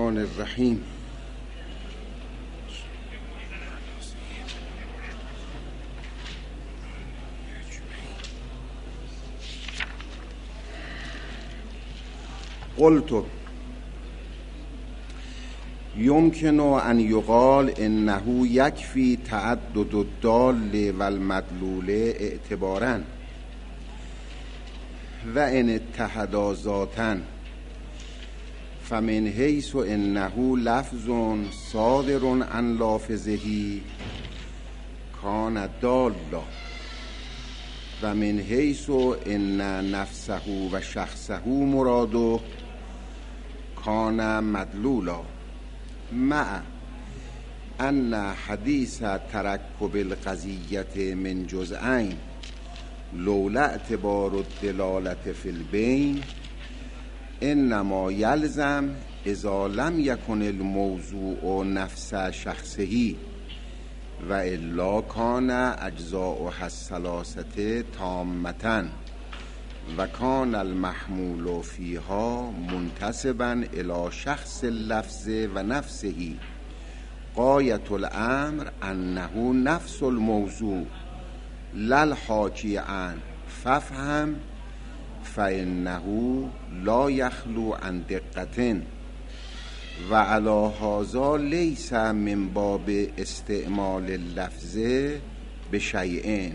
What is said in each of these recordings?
الرحمن الرحیم. قلت يمكن أن يقال إنه يكفي تعدد الدال والمدلول اعتبارا وإن اتحدا ذاتا فمن حيث إنه لفظ صادر عن لافظه كان دالا ومن حيث إن نفسه وشخصه مراده كان مدلولا مع أن حديث تركب القضية من جزئين لولا اعتبار الدلالة في البين انما يلزم اذا لم يكن الموضوع نفس شخصه و الا كان اجزاؤها الثلاثه تامة و كان المحمول فيها منتسبا الى شخص اللفظ و نفسه غایة الامر انه نفس الموضوع لا الحاکی عنه فافهم فإنه لا يخلو عن دقة و على هذا ليس من باب استعمال اللفظ بشيء.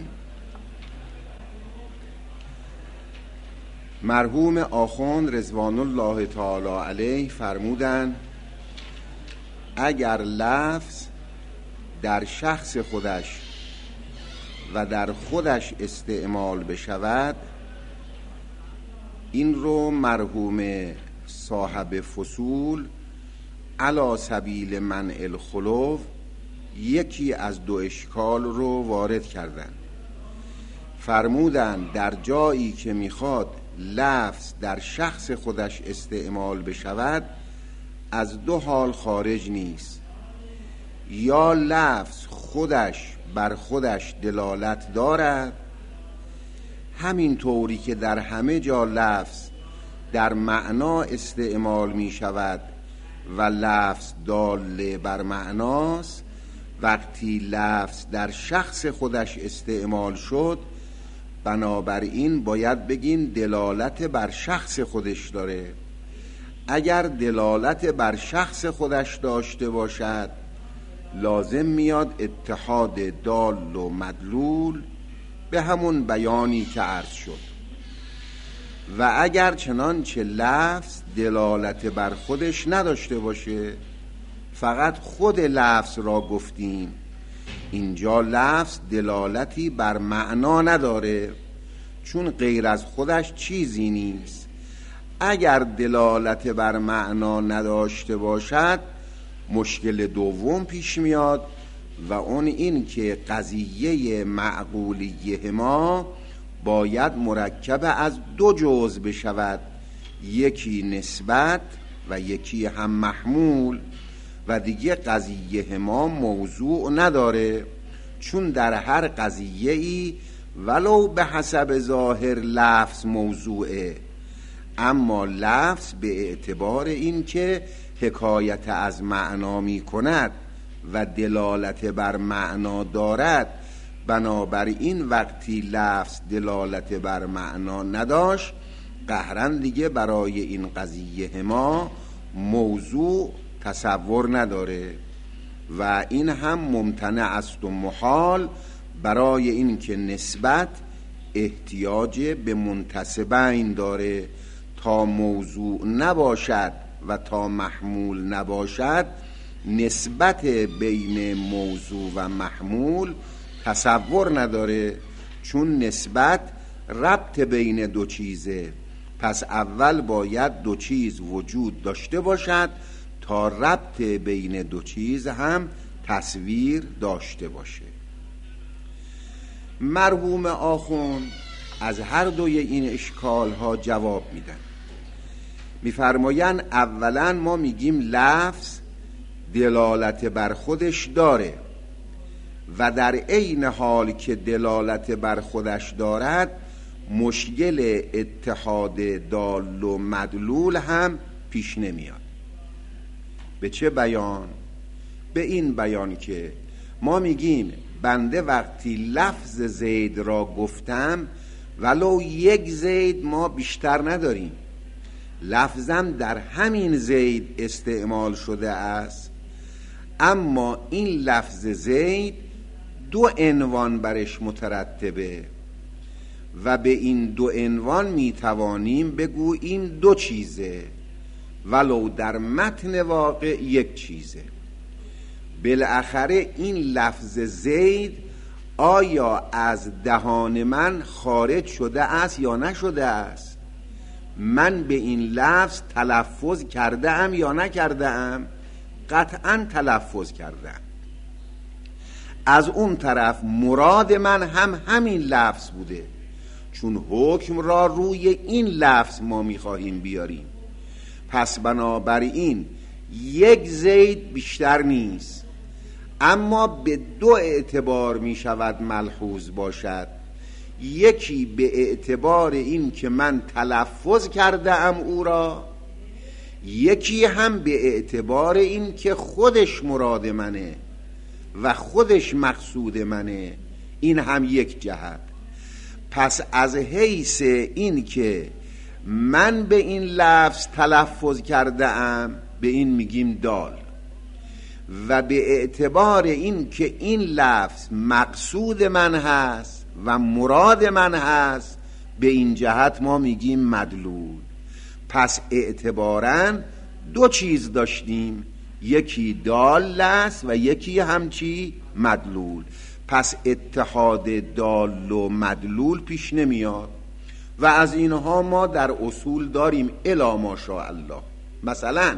مرحوم آخوند رضوان الله تعالی علیه فرمودند اگر لفظ در شخص خودش و در خودش استعمال بشود، این رو مرحوم صاحب فصول علی سبیل منع الخلو یکی از دو اشکال رو وارد کردن. فرمودن در جایی که میخواد لفظ در شخص خودش استعمال بشود از دو حال خارج نیست، یا لفظ خودش بر خودش دلالت دارد، همین طوری که در همه جا لفظ در معنا استعمال می شود و لفظ دال بر معناست، وقتی لفظ در شخص خودش استعمال شد بنابراین باید بگین دلالت بر شخص خودش داره. اگر دلالت بر شخص خودش داشته باشد لازم میاد اتحاد دال و مدلول به همون بیانی که عرض شد. و اگر چنانچه لفظ دلالت بر خودش نداشته باشه، فقط خود لفظ را گفتیم، اینجا لفظ دلالتی بر معنا نداره چون غیر از خودش چیزی نیست. اگر دلالت بر معنا نداشته باشد مشکل دوم پیش میاد و اون این که قضیه معقولیه ما باید مرکب از دو جزء بشود، یکی نسبت و یکی هم محمول، و دیگه قضیه ما موضوع نداره چون در هر قضیه ای ولو به حسب ظاهر لفظ موضوعه، اما لفظ به اعتبار این که حکایت از معنا می کند و دلالت بر معنا دارد، بنابراین وقتی لفظ دلالت بر معنا نداشت قهراً دیگه برای این قضیه ما موضوع تصور نداره و این هم ممتنع است و محال، برای این که نسبت احتیاج به منتسبین داره. تا موضوع نباشد و تا محمول نباشد نسبت بین موضوع و محمول تصور نداره، چون نسبت ربط بین دو چیزه. پس اول باید دو چیز وجود داشته باشد تا ربط بین دو چیز هم تصویر داشته باشه. مرحوم آخوند از هر دوی این اشکال ها جواب میدن. میفرمایند اولا ما میگیم لفظ دلالت بر خودش داره و در عین حال که دلالت بر خودش دارد مشکل اتحاد دال و مدلول هم پیش نمیاد. به چه بیان؟ به این بیان که ما میگیم بنده وقتی لفظ زید را گفتم ولو یک زید ما بیشتر نداریم، لفظم در همین زید استعمال شده است، اما این لفظ زید دو عنوان برش مترتبه و به این دو عنوان میتوانیم بگوییم دو چیزه ولو در متن واقع یک چیزه. بالاخره این لفظ زید آیا از دهان من خارج شده است یا نشده است؟ من به این لفظ تلفظ کرده ام یا نکرده ام؟ قطعا تلفظ کردم. از اون طرف مراد من هم همین لفظ بوده، چون حکم را روی این لفظ ما میخواهیم بیاریم. پس بنابراین یک زید بیشتر نیست، اما به دو اعتبار می شود ملحوظ باشد. یکی به اعتبار این که من تلفظ کرده ام او را، یکی هم به اعتبار این که خودش مراد منه و خودش مقصود منه. این هم یک جهت. پس از حیث این که من به این لفظ تلفظ کرده ام به این میگیم دال، و به اعتبار این که این لفظ مقصود من هست و مراد من هست به این جهت ما میگیم مدلول. پس اعتباراً دو چیز داشتیم، یکی دال است و یکی هم چی؟ مدلول. پس اتحاد دال و مدلول پیش نمیاد و از اینها ما در اصول داریم الا ماشاءالله. مثلا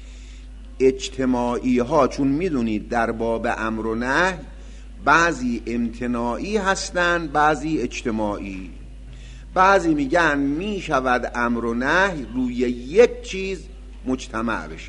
اجتماعی ها، چون میدونید در باب امر و نهی بعضی امتناعی هستند بعضی اجتماعی. بعضی میگن میشود امر و نهی روی یک چیز مجتمع بشن،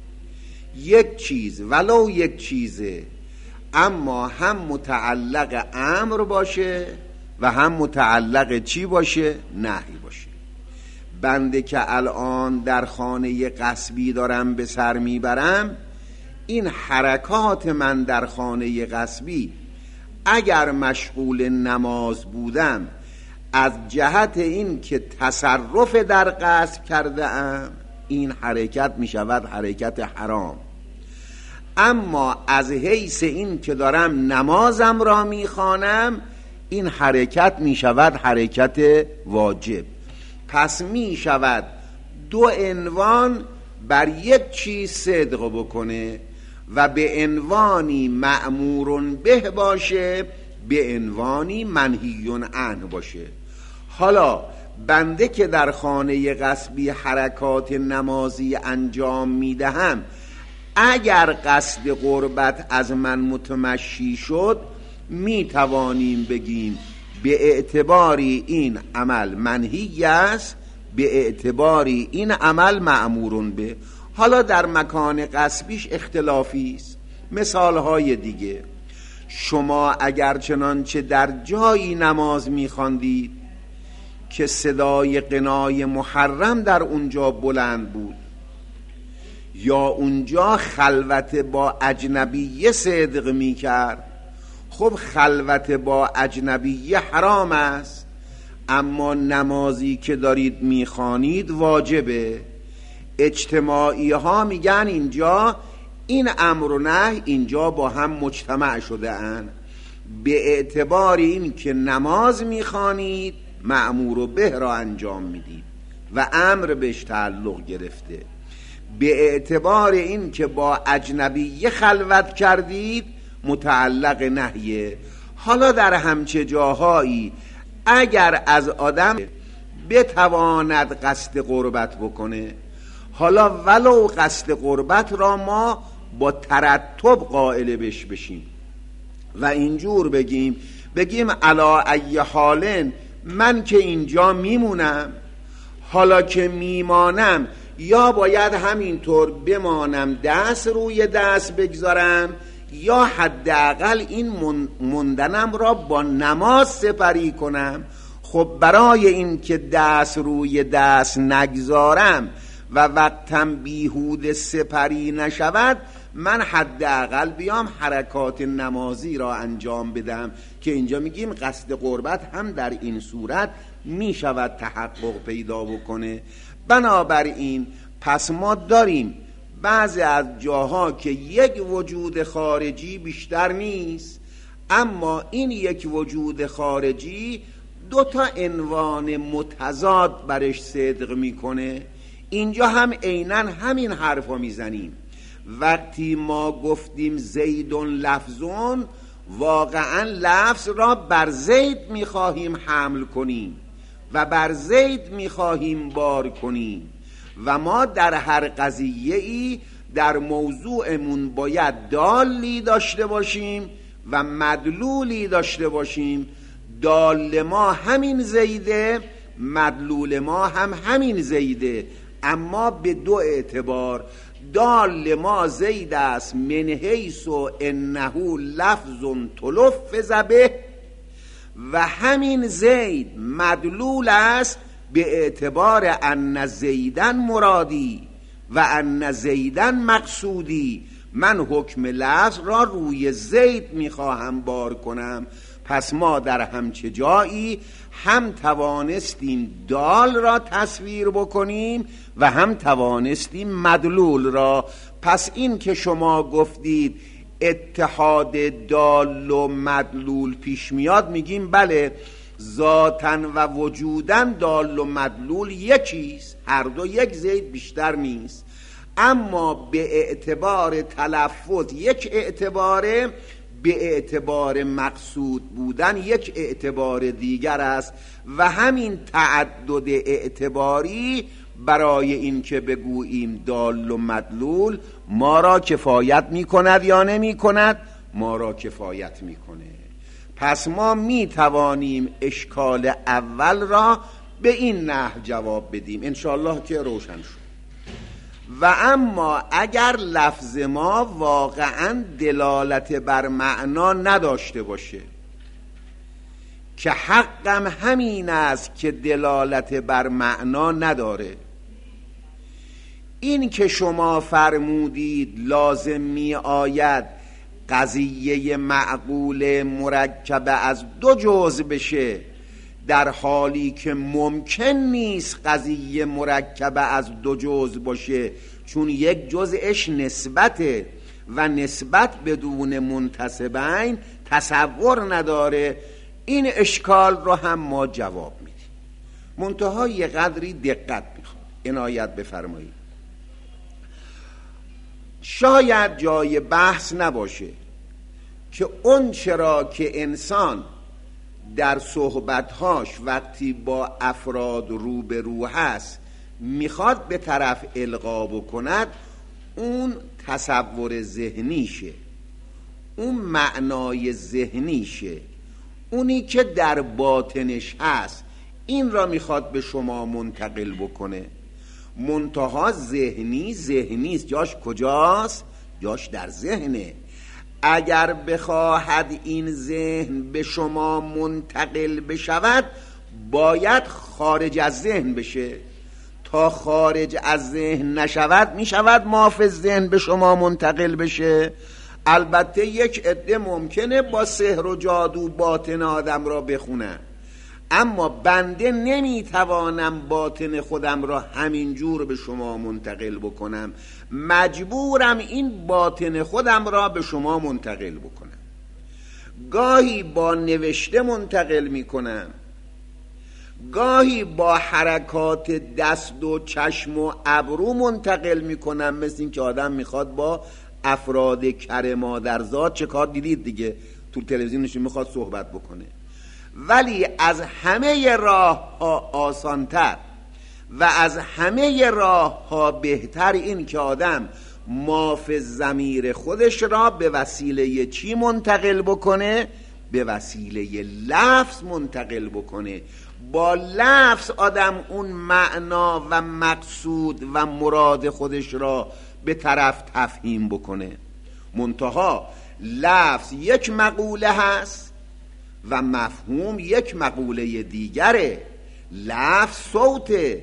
یک چیز ولو یک چیزه، اما هم متعلق امر باشه و هم متعلق چی باشه؟ نهی باشه. بنده که الان در خانه غصبی دارم به سر میبرم، این حرکات من در خانه غصبی اگر مشغول نماز بودم از جهت این که تصرف در غصب کرده ام، این حرکت می شود حرکت حرام. اما از حیث این که دارم نمازم را می خوانم، این حرکت می شود حرکت واجب. پس می شود دو عنوان بر یک چیز صدق بکنه و به عنوانی مأمور به باشه، به عنوانی منهی عنه باشه. حالا بنده که در خانه غصبی حرکات نمازی انجام میدهم، اگر قصد قربت از من متمشی شد، می توانیم بگیم به اعتباری این عمل منهی است، به اعتباری این عمل مأمور به. حالا در مکان غصبیش اختلافی است. مثالهای دیگه، شما اگر چنانچه در جایی نماز می‌خواندید که صدای غنای محرم در اونجا بلند بود، یا اونجا خلوت با اجنبیه صدق می‌کرد، خب خلوت با اجنبیه حرام است، اما نمازی که دارید میخوانید واجبه. اجتماعی ها میگن اینجا این امر و نهی اینجا با هم مجتمع شده اند، به اعتبار این که نماز میخوانید مأمور به را انجام میدید و امر بهش تعلق گرفته، به اعتبار این که با اجنبیه خلوت کردید متعلق نهیه. حالا در همچه جاهایی اگر از آدم بتواند قصد قربت بکنه، حالا ولو قصد قربت را ما با ترتب قائل بش بشیم و اینجور بگیم علا ای حالن من که اینجا میمونم، حالا که میمانم یا باید همینطور بمانم دست روی دست بگذارم، یا حداقل این موندنم را با نماز سپری کنم. خب برای این که دست روی دست نگذارم و وقتم بیهوده سپری نشود، من حداقل بیام حرکات نمازی را انجام بدم که اینجا میگیم قصد قربت هم در این صورت میشود تحقق پیدا بکنه. بنابراین پس ما داریم بعضی از جاها که یک وجود خارجی بیشتر نیست، اما این یک وجود خارجی دو تا عنوان متضاد برش صدق میکنه. اینجا هم عیناً همین حرفا میزنیم. وقتی ما گفتیم زیدون لفظون، واقعا لفظ را بر زید میخواهیم حمل کنیم و بر زید میخواهیم بار کنیم و ما در هر قضیه ای در موضوعمون باید دالی داشته باشیم و مدلولی داشته باشیم. دال ما همین زیده، مدلول ما هم همین زیده، اما به دو اعتبار. دال ما زید است من حیث انه لفظ تلفظ به، و همین زید مدلول است به اعتبار ان زیدن مرادی و ان زیدن مقصودی. من حکم لفظ را روی زید میخواهم بار کنم. پس ما در همچه جایی هم توانستیم دال را تصویر بکنیم و هم توانستیم مدلول را. پس این که شما گفتید اتحاد دال و مدلول پیش میاد، میگیم بله، ذاتن و وجودن دال و مدلول یکیست، هر دو یک زید بیشتر نیست، اما به اعتبار تلفظ یک اعتباره، به اعتبار مقصود بودن یک اعتبار دیگر است. و همین تعدد اعتباری برای این که بگوییم دال و مدلول ما را کفایت می کند یا نمی کند؟ ما را کفایت می کنه. پس ما می توانیم اشکال اول را به این نحو جواب بدیم، انشاءالله که روشن شد. و اما اگر لفظ ما واقعا دلالت بر معنا نداشته باشه، که حقم همین است که دلالت بر معنا نداره، این که شما فرمودید لازم می آید قضیه معقول مرکب از دو جزء بشه، در حالی که ممکن نیست قضیه مرکب از دو جزء باشه، چون یک جزءش نسبته و نسبت بدون منتسبین تصور نداره. این اشکال رو هم ما جواب میدیم، منتها یه قدری دقت میخواد، عنایت بفرمایید. شاید جای بحث نباشه که اون چرا که انسان در صحبتهاش وقتی با افراد روبرو هست میخواد به طرف القا بکند، اون تصور ذهنیشه، اون معنای ذهنیشه، اونی که در باطنش هست این را میخواد به شما منتقل بکنه. منتها ذهنیست، جاش کجاست؟ جاش در ذهنه. اگر بخواهد این ذهن به شما منتقل بشود، باید خارج از ذهن بشه. تا خارج از ذهن نشود میشود مافز ذهن به شما منتقل بشه. البته یک عده ممکنه با سحر و جادو باطن آدم را بخونن، اما بنده نمیتوانم باطن خودم را همینجور به شما منتقل بکنم، مجبورم این باطن خودم را به شما منتقل بکنم. گاهی با نوشته منتقل میکنم، گاهی با حرکات دست و چشم و ابرو منتقل میکنم، مثل این که آدم میخواد با افراد کر مادرزاد، چه کار دیدید دیگه تو تلویزیونشون، میخواد صحبت بکنه. ولی از همه راه ها آسانتر و از همه راه ها بهتر این که آدم مافز ضمیر خودش را به وسیله چی منتقل بکنه؟ به وسیله لفظ منتقل بکنه. با لفظ آدم اون معنا و مقصود و مراد خودش را به طرف تفهیم بکنه. منتها لفظ یک مقوله هست و مفهوم یک مقوله دیگره. لفظ صوته،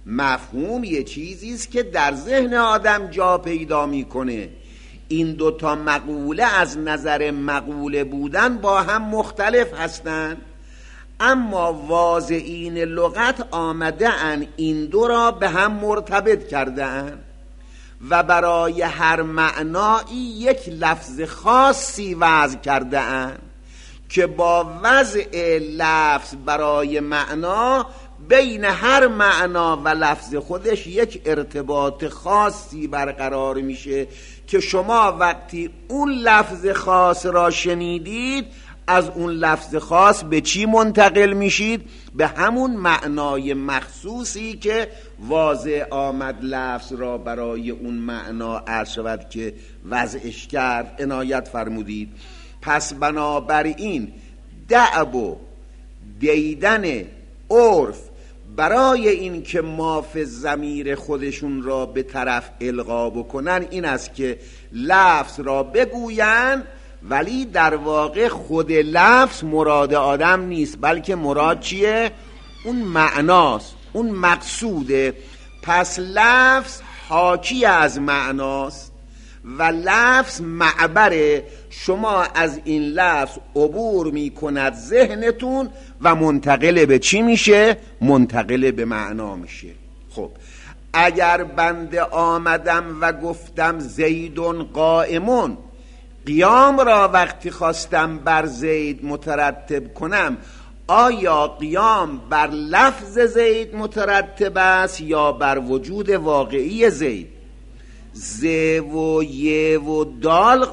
مفهوم یه چیزی است که در ذهن آدم جا پیدا میکنه. این دوتا مقوله از نظر مقوله بودن با هم مختلف هستند، اما واضعین لغت آمده ان این دو را به هم مرتبط کرده ان و برای هر معنایی یک لفظ خاصی وضع کرده ان که با وضع لفظ برای معنا بین هر معنا و لفظ خودش یک ارتباط خاصی برقرار میشه که شما وقتی اون لفظ خاص را شنیدید از اون لفظ خاص به چی منتقل میشید؟ به همون معنای مخصوصی که واضع آمد لفظ را برای اون معنا عرض شود که وضعش کرد. عنایت فرمودید. پس بنابراین دعب و دیدن عرف برای این که ماف ضمیر خودشون را به طرف القا بکنن این است که لفظ را بگوین، ولی در واقع خود لفظ مراد آدم نیست، بلکه مراد چیه؟ اون معناست، اون مقصوده. پس لفظ حاکی از معناست و لفظ معبره. شما از این لفظ عبور می کند ذهنتون و منتقل به چی میشه؟ منتقل به معنا میشه. خب اگر بنده آمدم و گفتم زیدون قائمون، قیام را وقتی خواستم بر زید مترتب کنم، آیا قیام بر لفظ زید مترتب است یا بر وجود واقعی زید؟ ز و ی و دال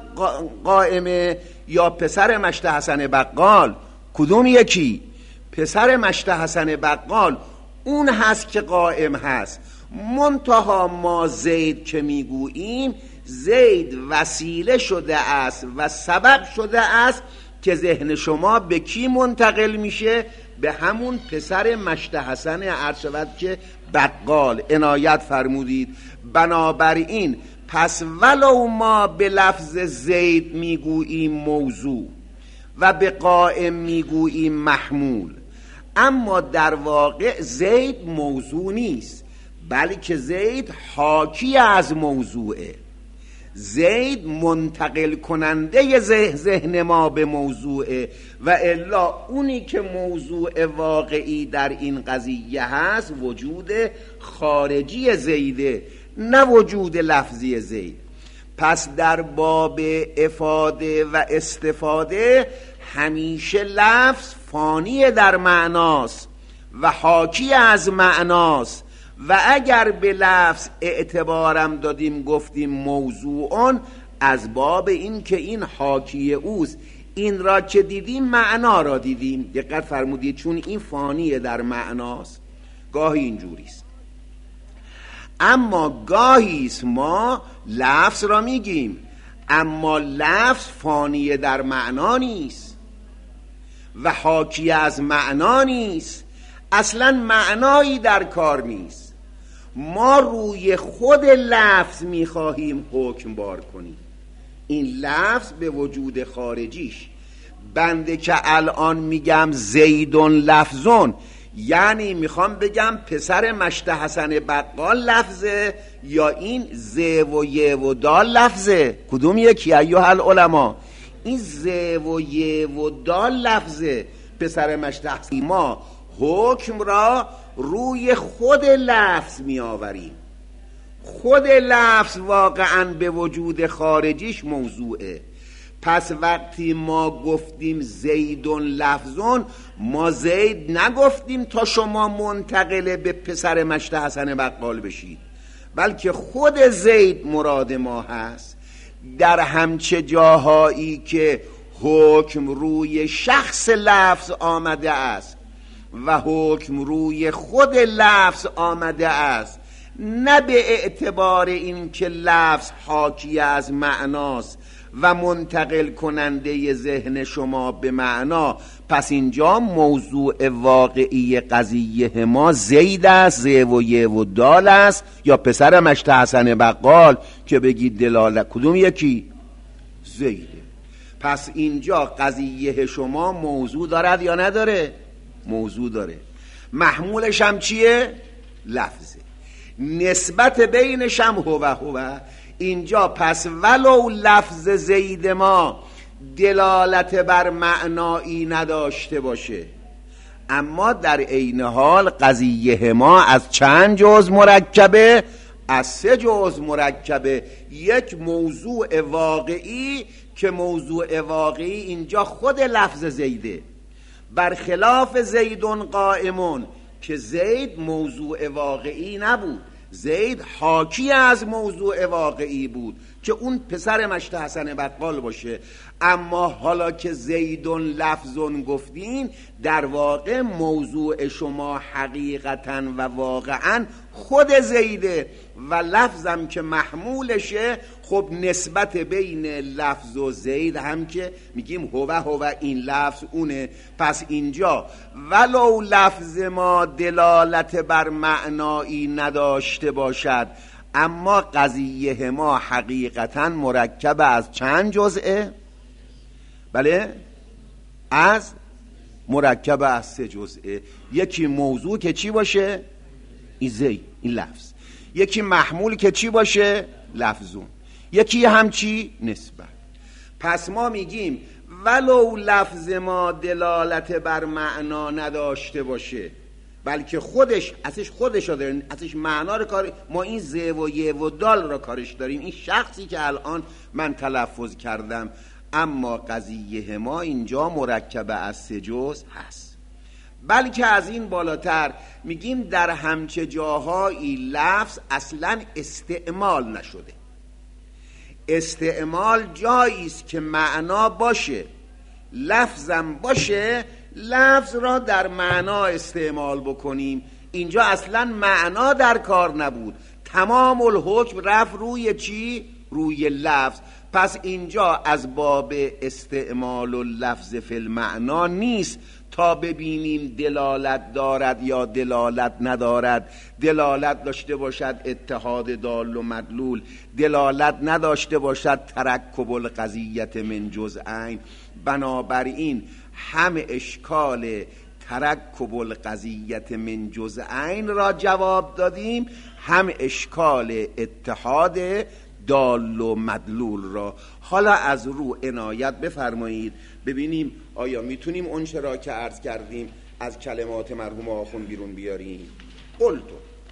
قائمه یا پسر مشت حسن بقال؟ کدوم یکی؟ پسر مشت حسن بقال اون هست که قائم هست. منتها ما زید که میگوییم زید وسیله شده است و سبب شده است که ذهن شما به کی منتقل میشه؟ به همون پسر مشت حسن عرض شود که بقال. عنایت فرمودید. بنابراین پس ولو ما به لفظ زید میگوییم موضوع و به قائم میگوییم محمول، اما در واقع زید موضوع نیست، بلکه زید حاکی از موضوعه. زید منتقل کننده ذهن ما به موضوعه و الا اونی که موضوع واقعی در این قضیه هست وجود خارجی زیده، نه وجود لفظی زید. پس در باب افاده و استفاده همیشه لفظ فانی در معناست و حاکی از معناست و اگر به لفظ اعتبارم دادیم گفتیم موضوعون، از باب این که این حاکی اوست. این را که دیدیم معنا را دیدیم، دقت فرمودید، چون این فانی در معناست. گاهی اینجوریست، اما گاهیست ما لفظ را میگیم اما لفظ فانی در معنا نیست و حاکی از معنا نیست، اصلا معنایی در کار نیست. ما روی خود لفظ میخواهیم حکم بار کنیم. این لفظ به وجود خارجیش. بنده که الان میگم زیدون لفظون، یعنی میخوام بگم پسر مشت حسن بقال لفظه یا این ز و ی و دال لفظه؟ کدوم یکی ایها العلماء؟ این ز و ی و دال لفظه. پسر مشت حسن. ما حکم را روی خود لفظ می آوریم. خود لفظ واقعا به وجود خارجیش موضوعه. پس وقتی ما گفتیم زیدون لفظون، ما زید نگفتیم تا شما منتقل به پسر مشت حسن بقال بشید، بلکه خود زید مراد ما هست. در همچه جاهایی که حکم روی شخص لفظ آمده است و حکم روی خود لفظ آمده است، نه به اعتبار این که لفظ حاکی از معناست و منتقل کننده ذهن شما به معنا، پس اینجا موضوع واقعی قضیه ما زید است، ز و ی و دال است یا پسر مشت حسن بقال که بگید دلالت کدوم یکی؟ زیده. پس اینجا قضیه شما موضوع دارد یا نداره؟ موضوع داره. محمولش هم چیه؟ لفظه، نسبت بینش هم هو. اینجا پس ولو لفظ زید ما دلالت بر معنایی نداشته باشه، اما در عین حال قضیه ما از چند جزء مرکبه؟ از 3 جزء مرکبه. یک موضوع واقعی که موضوع واقعی اینجا خود لفظ زیده، برخلاف زیدون قائمون که زید موضوع واقعی نبود، زید حاکی از موضوع واقعی بود که اون پسر مشت حسن بقال باشه. اما حالا که زیدون لفظون گفتین، در واقع موضوع شما حقیقتا و واقعا خود زیده و لفظم که محمولشه. خب نسبت بین لفظ و زید هم که میگیم هو این لفظ اونه. پس اینجا ولو لفظ ما دلالت بر معنایی نداشته باشد، اما قضیه ما حقیقتا مرکب از چند جزئه؟ بله، از مرکب از 3 جزئه. یکی موضوع که چی باشه؟ این زید، این لفظ. یکی محمول که چی باشه؟ لفظون. یکی هم چی؟ نسبت. پس ما میگیم ولو لفظ ما دلالت بر معنا نداشته باشه، بلکه خودش رو داریم، ازش معنا رو کار ما، این ز و ی و دال رو کارش داریم، این شخصی که الان من تلفظ کردم. اما قضیه ما اینجا مرکب از 3 جزء هست. بلکه از این بالاتر میگیم در همچه جاهایی لفظ اصلا استعمال نشده. استعمال جایی است که معنا باشه، لفظم باشه، لفظ را در معنا استعمال بکنیم. اینجا اصلا معنا در کار نبود، تمام الحکم رفت روی چی؟ روی لفظ. پس اینجا از باب استعمال اللفظ فی المعنا نیست تا ببینیم دلالت دارد یا دلالت ندارد. دلالت داشته باشد اتحاد دال و مدلول، دلالت نداشته باشد ترکب القضیت من جزئین. بنابراین هم اشکال ترکب القضیت من جزئین را جواب دادیم، هم اشکال اتحاد دال و مدلول را. حالا از رو عنایت بفرمایید ببینیم آیا میتونیم اون چرا که عرض کردیم از کلمات مرحوم آخوند بیرون بیاریم. قلتو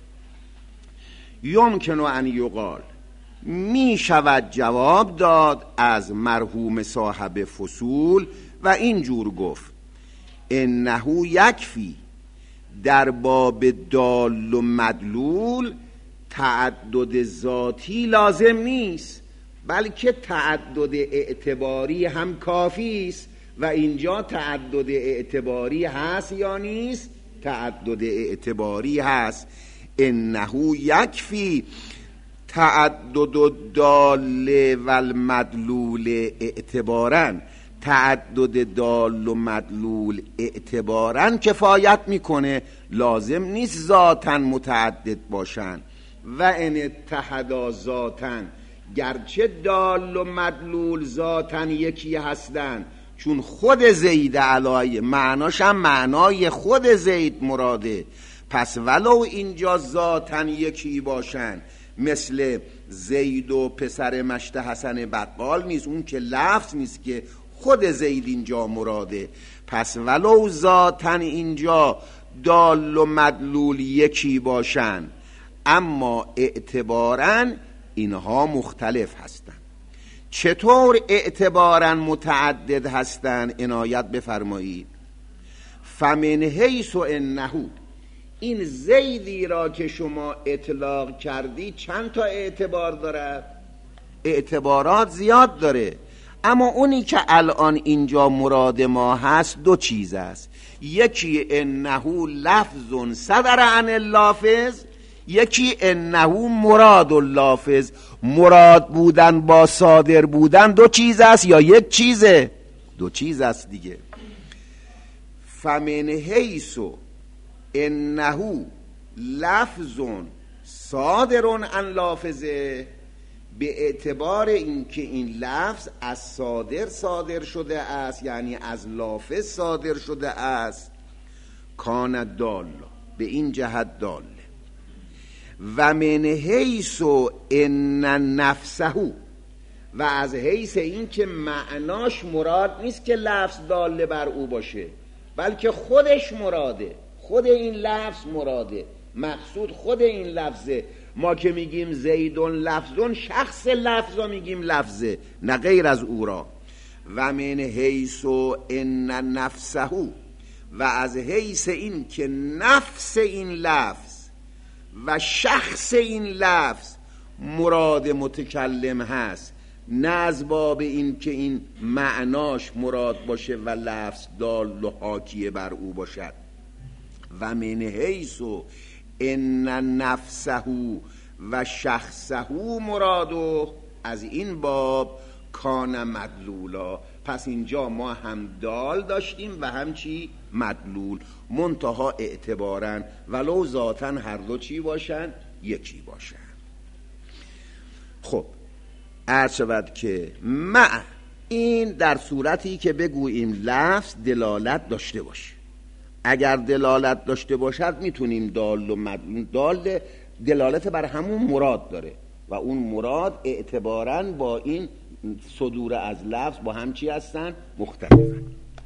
یمکن ان یقال، می شود جواب داد از مرحوم صاحب فصول و اینجور گفت انه یکفی، در باب دال و مدلول تعدد ذاتی لازم نیست، بلکه تعدد اعتباری هم کافی است. و اینجا تعدد اعتباری هست یا نیست؟ تعدد اعتباری هست. انه یکفی تعدد الدال و المدلول اعتباراً، تعدد دال و مدلول اعتباراً کفایت میکنه، لازم نیست ذاتاً متعدد باشن. و ان اتحدا ذاتاً، گرچه دال و مدلول ذاتاً یکی هستن، چون خود زید علای معناش هم معنای خود زید مراده، پس ولو اینجا ذاتاً یکی باشن، مثل زید و پسر مشت حسن بقال نیست، اون که لفظ نیست که خود زید اینجا مراده. پس ولو ذاتاً اینجا دال و مدلول یکی باشن، اما اعتباراً اینها مختلف هستند. چطور اعتباراً متعدد هستند؟ عنایت بفرمایید. فمن حیث انه، این زیدی را که شما اطلاق کردی چند تا اعتبار دارد؟ اعتبارات زیاد داره، اما اونی که الان اینجا مراد ما هست 2 چیز است. یکی انه لفظ صدر عن اللافظ، یکی انه مراد اللافظ. مراد بودن با صادر بودن 2 چیز است یا 1 چیزه؟ 2 چیز است دیگه. فمن حیث انه لفظ صادر عن لافظه، به اعتبار اینکه این لفظ از صادر شده است، یعنی از لافظ صادر شده است، کان دال، به این جهت داله. و من حیث ان نفسه، و از حیث این که معناش مراد نیست که لفظ داله بر او باشه، بلکه خودش مراده، خود این لفظ مراده، مقصود خود این لفظه. ما که میگیم زیدون لفظون، شخص لفظ را میگیم لفظه، نه غیر از او را. و من حیث ان نفسه، و از حیث این که نفس این لفظ و شخص این لفظ مراد متکلم هست، نه از باب این که این معناش مراد باشه و لفظ دال و حاکیه بر او باشد. و من حیث ان نفسه و شخصه مرادو، از این باب کان مدلولا. پس اینجا ما هم دال داشتیم و هم چی؟ مدلول، منتها اعتبارن ولو ذاتن هر دو چی باشن؟ یکی باشن. خب عرض شود که مع این در صورتی که بگوییم لفظ دلالت داشته باشه. اگر دلالت داشته باشد میتونیم دال و مدلول، دال دلالت بر همون مراد داره و اون مراد اعتباراً با این صدور از لفظ با هم چی هستن؟ مختلفن.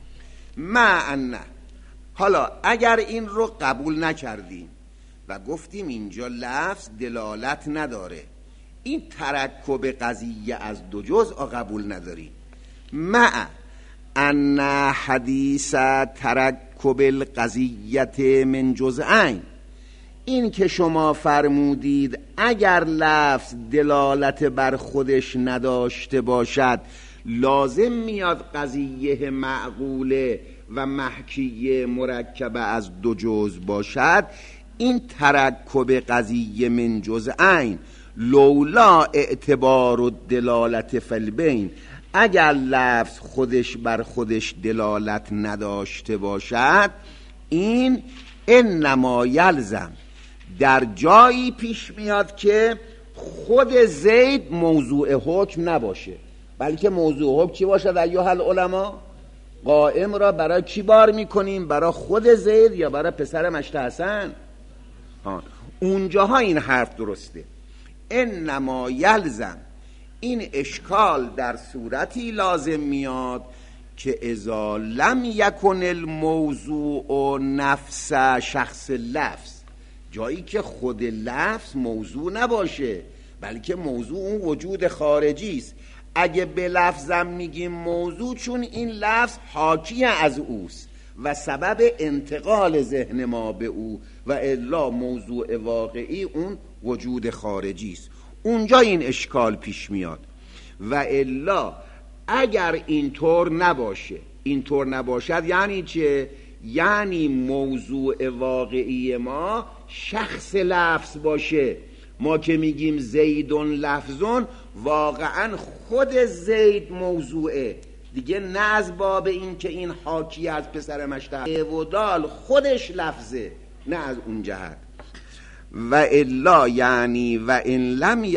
معنی حالا اگر این رو قبول نکردیم و گفتیم اینجا لفظ دلالت نداره، این ترکب قضیه از دو جزء قبول نداریم. مع ان حدیث ترکب القضیه من جزئین، این که شما فرمودید اگر لفظ دلالت بر خودش نداشته باشد لازم میاد قضیه معقوله و محکیه مرکب از دو جزء باشد، این ترکب قضیه من جزئین لولا اعتبار و دلالت فالبین، اگر لفظ خودش بر خودش دلالت نداشته باشد، این انما یلزم، در جایی پیش میاد که خود زید موضوع حکم نباشه، بلکه موضوع حکم چی باشد ایها العلماء؟ قائم را برای کی بار میکنیم؟ برای خود زید یا برای پسر مشت حسن؟ اونجاها این حرف درسته. انما یلزم، این اشکال در صورتی لازم میاد که اذا لم یکن الموضوع نفس شخص لفظ، جایی که خود لفظ موضوع نباشه بلکه موضوع اون وجود خارجی است. اگه به لفظم میگیم موضوع چون این لفظ حاکی از اوست و سبب انتقال ذهن ما به او، و الا موضوع واقعی اون وجود خارجی است. اونجا این اشکال پیش میاد. و الا اگر اینطور نباشه، اینطور نباشد یعنی چه؟ یعنی موضوع واقعی ما شخص لفظ باشه. ما که میگیم زیدون لفظون، واقعا خود زید موضوعه دیگه، نه از باب این که این حاکی از پسر مشته و دال خودش لفظه، نه از اون جهت. و الا یعنی و ان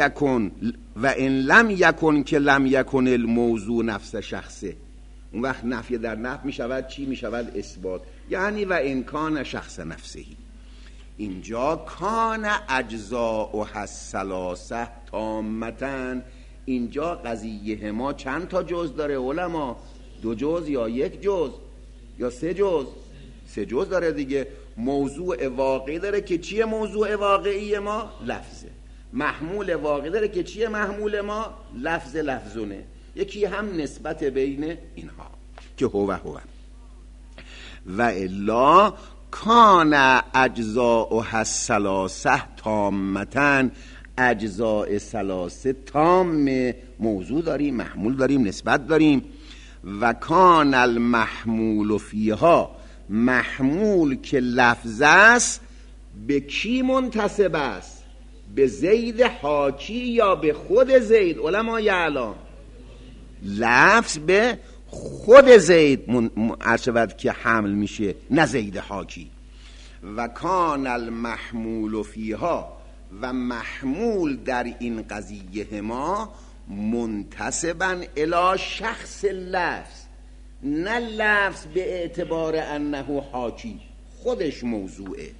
لم یکن که لم یکن الموضوع نفس شخصه، اون وقت نفی در نفی میشود چی؟ میشود اثبات. یعنی و ان کان شخص نفسهی، اینجا کان اجزاء الثلاثه تامتن. اینجا قضیه ما چند تا جز داره علما؟ 2 جز یا 1 جز یا 3 جز؟ 3 جز داره دیگه. موضوع واقعی داره که چیه موضوع واقعی ما؟ لفظه. محمول واقعی داره که چیه محمول ما؟ لفظ لفظونه. یکی هم نسبت بین اینها که هو. و الا کان اجزاء الثلاثه تامتن، اجزاء ثلاثه تام، موضوع داریم، محمول داریم، نسبت داریم. و کان المحمول فیها، محمول که لفظ است به کی منتسب است؟ به زید حاکی یا به خود زید؟ علما یعلم لفظ به خود زید عرشبت که حمل میشه، نه زید حاکی. و کان المحمول فیها، و محمول در این قضیه ما منتسبا الی شخص لفظ، نه لفظ به اعتبار انه حاکی، خودش موضوعه.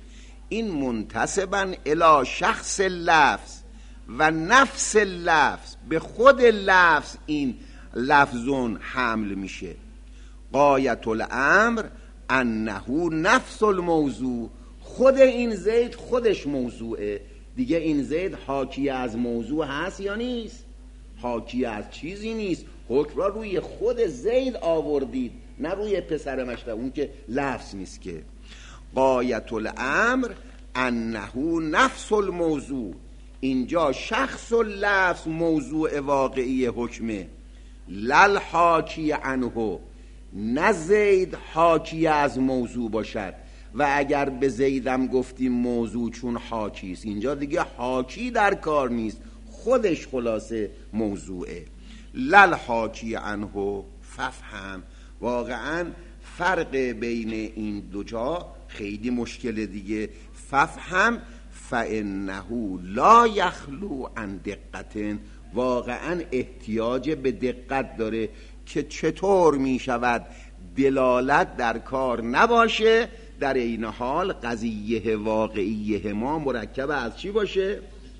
این منتسباً الی شخص لفظ و نفس لفظ، به خود لفظ این لفظون حمل میشه. غایت الامر انه نفس الموضوع، خود این زید خودش موضوعه دیگه. این زید حاکی از موضوع هست یا نیست؟ حاکی از چیزی نیست. حکم را روی خود زید آوردید، نه روی پسر مشتبه، اون که لفظ نیست که. غایت الامر انه نفس الموضوع، اینجا شخص و لفظ موضوع واقعی حکمه. لل حاکی عنه، نه زید حاکی از موضوع باشد. و اگر به زیدم گفتیم موضوع چون حاکی است، اینجا دیگه حاکی در کار نیست، خودش خلاصه موضوعه. لل حاکی عنه ففهم. واقعا فرق بین این دو جا خیلی مشکل دیگه. ففهم فانه لا یخلو عن دقت، واقعا احتیاج به دقت داره که چطور می شود دلالت در کار نباشه، در این حال قضیه واقعیه ما مرکب از چی باشه؟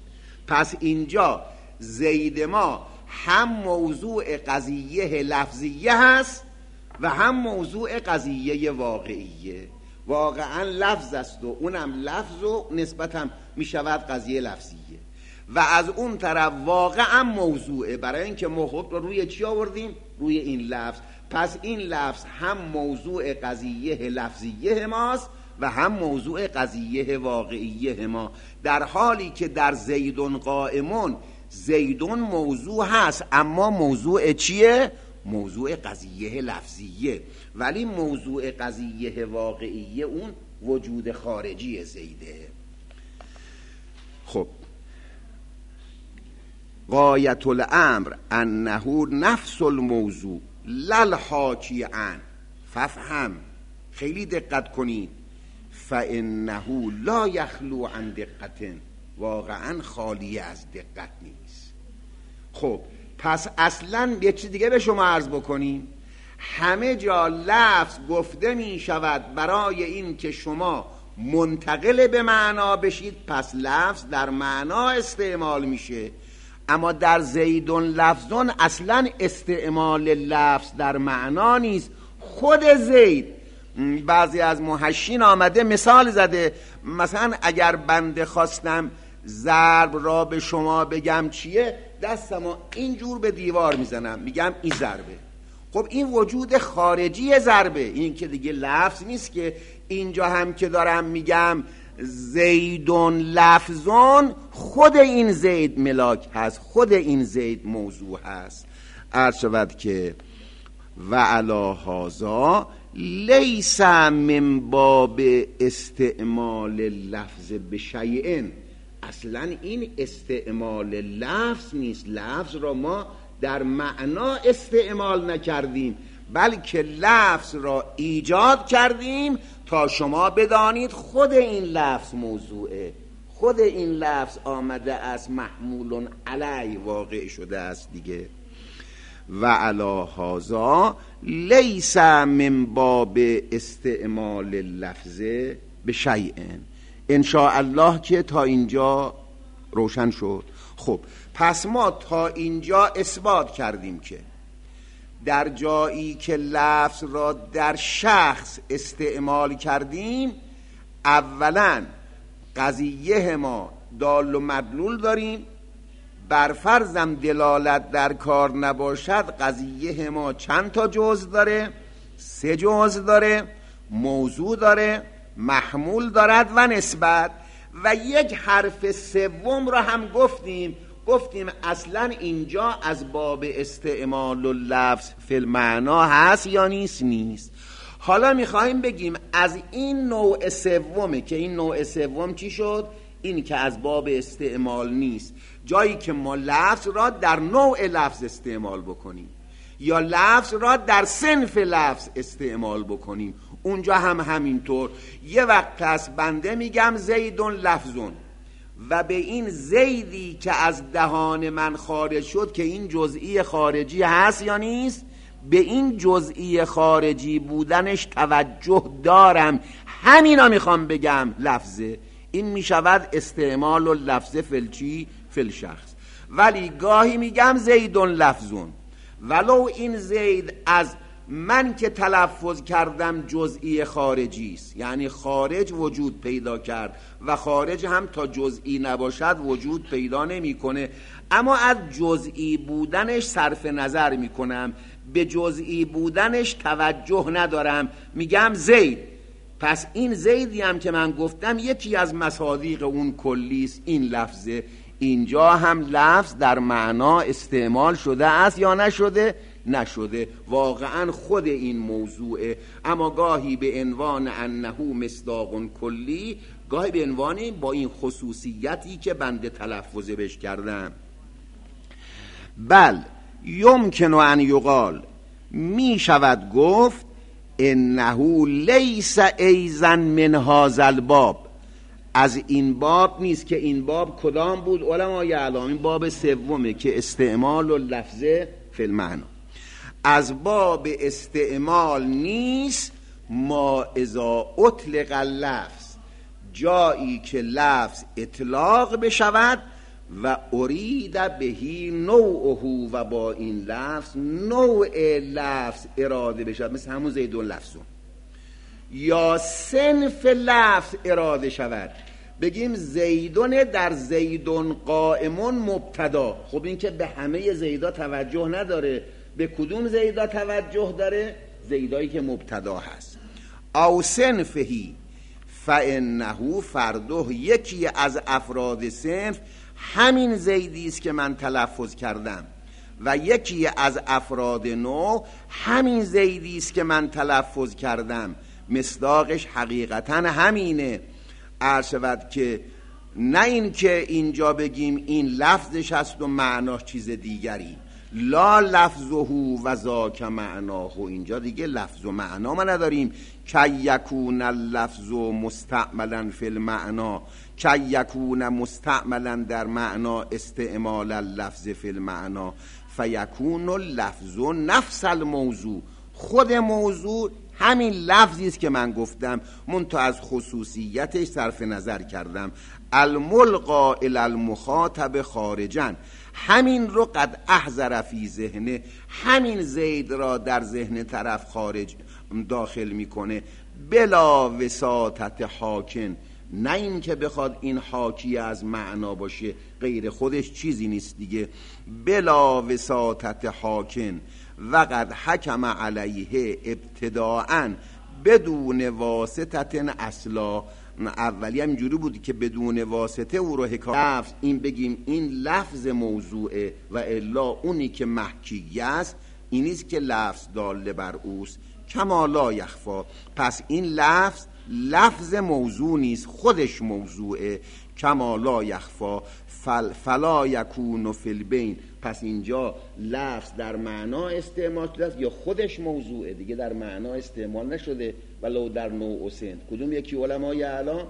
پس اینجا زید ما هم موضوع قضیه لفظیه هست و هم موضوع قضیه واقعیه. واقعا لفظ است و اونم لفظ و نسبت هم می شود قضیه لفظیه، و از اون طرف واقعا موضوعه، برای اینکه ما خود رو روی چی آوردیم؟ روی این لفظ. پس این لفظ هم موضوع قضیه لفظیه ماست و هم موضوع قضیه واقعیه ما، در حالی که در زیدون قائمون زیدون موضوع هست، اما موضوع چیه؟ موضوع قضیه لفظیه، ولی موضوع قضیه واقعیه اون وجود خارجی زیده. خب غایت الامر انه نفس الموضوع لل حاکی عن ففهم، خیلی دقت کنید، فانه لا یخلو عن دقت، واقعا خالی از دقت نیست. خب پس اصلا یه چیز دیگه به شما عرض بکنیم، همه جا لفظ گفته می شود برای این که شما منتقل به معنا بشید، پس لفظ در معنا استعمال میشه. اما در زیدون لفظون اصلا استعمال لفظ در معنا نیست. خود زید، بعضی از محشین آمده مثال زده، مثلا اگر بنده خواستم ضرب را به شما بگم چیه، دستمو اینجور به دیوار میزنم میگم این ضربه. خب این وجود خارجی ضربه، این که دیگه لفظ نیست که. اینجا هم که دارم میگم زیدون لفظون، خود این زید ملاک هست، خود این زید موضوع هست. عرض شود که و علی هذا لیس من باب استعمال لفظ بشیء، اصلا این استعمال لفظ نیست. لفظ را ما در معنا استعمال نکردیم، بلکه لفظ را ایجاد کردیم تا شما بدانید خود این لفظ موضوعه، خود این لفظ آمده است، محمول علی واقع شده است دیگه. و علی هذا لیس من باب استعمال لفظ بشیء. ان شاء الله که تا اینجا روشن شد. خب پس ما تا اینجا اثبات کردیم که در جایی که لفظ را در شخص استعمال کردیم، اولا قضیه ما دال و مدلول داریم، بر فرضم دلالت در کار نباشد قضیه ما چند تا جزء داره؟ 3 جزء داره، موضوع داره، محمول دارد و نسبت، و یک حرف سوم را هم گفتیم اصلا اینجا از باب استعمال اللفظ فی المعنا هست یا نیست. حالا میخوایم بگیم از این نوع سومه، که این نوع سوم چی شد؟ این که از باب استعمال نیست، جایی که ما لفظ را در نوع لفظ استعمال بکنیم یا لفظ را در صنف لفظ استعمال بکنیم، اونجا هم همینطور. یه وقت از بنده میگم زیدون لفظون، و به این زیدی که از دهان من خارج شد که این جزئی خارجی هست یا نیست، به این جزئی خارجی بودنش توجه دارم، همینا میخوام بگم لفظه. این می شود استعمال و لفظ فلچی فلشخص. ولی گاهی میگم زیدون لفظون، ولو این زید از من که تلفظ کردم جزئی خارجی است، یعنی خارج وجود پیدا کرد و خارج هم تا جزئی نباشد وجود پیدا نمیکنه، اما از جزئی بودنش صرف نظر میکنم، به جزئی بودنش توجه ندارم، میگم زید. پس این زیدی هم که من گفتم یکی از مصادیق اون کلی است. این لفظه اینجا هم لفظ در معنا استعمال شده است یا نشده؟ نشده. واقعا خود این موضوعه، اما گاهی به عنوان انه مصداق کلی، گاهی به عنوان با این خصوصیتی که بنده تلفظ بش کردم. بل یمکن ان یقال، می شود گفت انه لیس ایزن من هذا الباب، از این باب نیست. که این باب کدام بود علمای اعلام؟ این باب سومه که استعمال و لفظه فی المعنی. از باب استعمال نیست ما اذا اطلق اللفظ، جایی که لفظ اطلاق بشود و ارید بهی نوعه، و با این لفظ نوع لفظ اراده بشود، مثل همون زیدون لفظون، یا صنف لفظ اراده شود. بگیم زیدون در زیدون قائمون مبتدا، خب این که به همه زیدا توجه نداره، به کدوم زیدا توجه داره؟ زیدایی که مبتدا هست. او صنفهی فانه فرده، یکی از افراد صنف همین زیدی است که من تلفظ کردم، و یکی از افراد نوع همین زیدی است که من تلفظ کردم. مصداقش حقیقتا همینه. عرض شود که نه این که اینجا بگیم این لفظش هست و معناش چیز دیگری، لا لفظه و ذاک معناه، اینجا دیگه لفظ و معنا ما نداریم. کی یکون اللفظ مستعملا فی المعنا، کی یکون مستعملا در معنا استعمال اللفظ فی المعنا، فیکون اللفظ نفس الموضوع، خود موضوع همین لفظی است که من گفتم، منتها از خصوصیتش صرف نظر کردم. الملقا الی المخاطب خارجا، همین رو قد احضر فی ذهنه، همین زید را در ذهن طرف خارج داخل میکنه، بلا وساطت حاکن، نه این که بخواد این حاکی از معنا باشه، غیر خودش چیزی نیست دیگه. بلا وساطت حاکن و قد حکم علیه ابتداءً بدون واسطت اصلا. اولی هم اینجوری بود که بدون واسطه او رو حکایت، این بگیم این لفظ موضوعه و الا اونی که محکی است اینیست که لفظ داله بر اوست، کما لا یخفا. پس این لفظ موضوع نیست، خودش موضوعه. کما لا یخفا فلا یکون فی البین، پس اینجا لفظ در معنا استعمال شده است یا خودش موضوعه دیگه، در معنا استعمال نشده ولو در نوع و سن. کدوم یکی علمای اعلام؟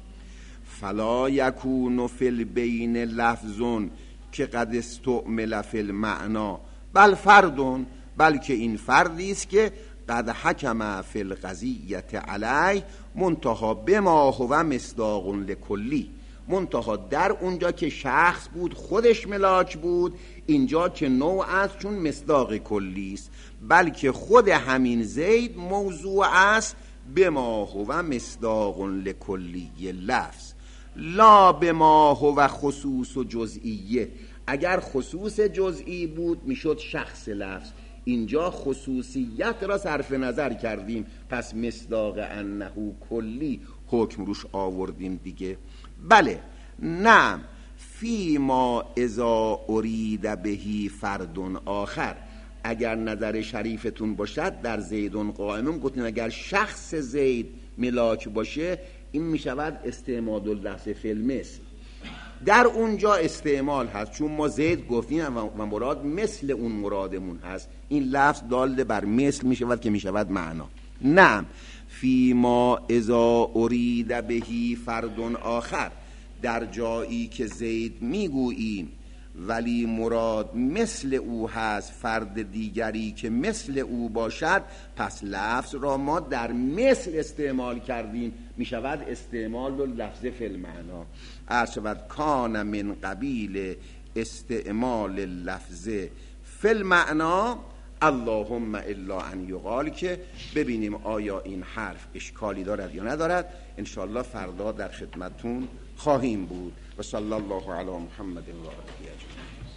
فلا یکون فی البین لفظون که قد استعمل فی المعنا بل فردون، بلکه این فردی است که قد حکم فی القضیت علی منتها بما هو مصداق لکلی، منتها در اونجا که شخص بود خودش ملاک بود، اینجا که نوع است چون مصداق کلی است، بلکه خود همین زید موضوع است بما هو مصداق لکلی لفظ، لا بما هو خصوص و جزئیه. اگر خصوص جزئی بود میشد شخص لفظ، اینجا خصوصیت را صرف نظر کردیم، پس مصداق انه کلی حکم روش آوردیم دیگه. بله، نعم، فی ما اذا ارید بهی فردون آخر، اگر نظر شریفتون باشد در زیدون قائمون گفتیم اگر شخص زید ملاک باشه این میشود استعمال اللفظ فی المثل، در اونجا استعمال هست چون ما زید گفتیم و مراد مثل اون مرادمون هست، این لفظ دال بر مثل میشود که میشود معنا. نعم فی ما اذا ارید بهی فردون آخر، در جایی که زید میگوییم ولی مراد مثل او هست، فرد دیگری که مثل او باشد، پس لفظ را ما در مثل استعمال کردیم، می شود استعمال و لفظ فی المعنا. عرض شود کان من قبیل استعمال لفظ فی المعنا اللهم الا ان یقال، که ببینیم آیا این حرف اشکالی دارد یا ندارد. انشاءالله فردا در خدمتون خواهیم بود. و صلی الله علی محمد و آله اجمعین.